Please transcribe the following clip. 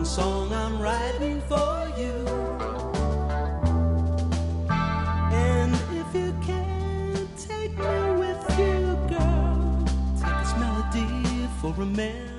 song I'm writing for you. And if you can't take me with you, girl, take this melody for a man.